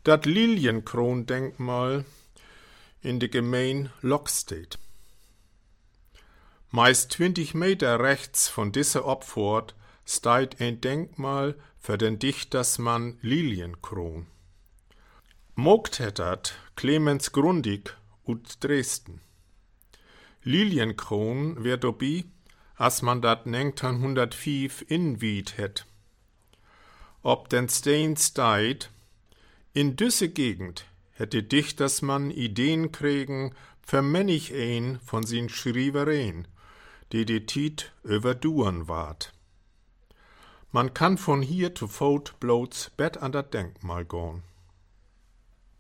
Dat Lilienkrondenkmal in de Gemein Lockstedt. Meist 20 Meter rechts von dieser Opfort steht ein Denkmal für den Dichtersmann Lilienkron. Mogt hat Clemens Grundig ut Dresden. Lilienkron wird dabei, als man dat 1905 inwied het. Ob den Stein steht, in düsse Gegend hätte Dichtersmann Ideen kriegen für manch ein von sin Schrievereien, die Tiet überduren ward. Man kann von hier zu Vout bloß Bett an dat Denkmal gehen.